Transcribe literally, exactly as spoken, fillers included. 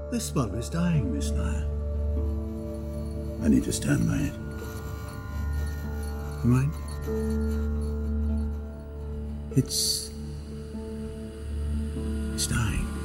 This bulb is dying, Miss Nair. I need to stand by it. You mind? It's... It's dying.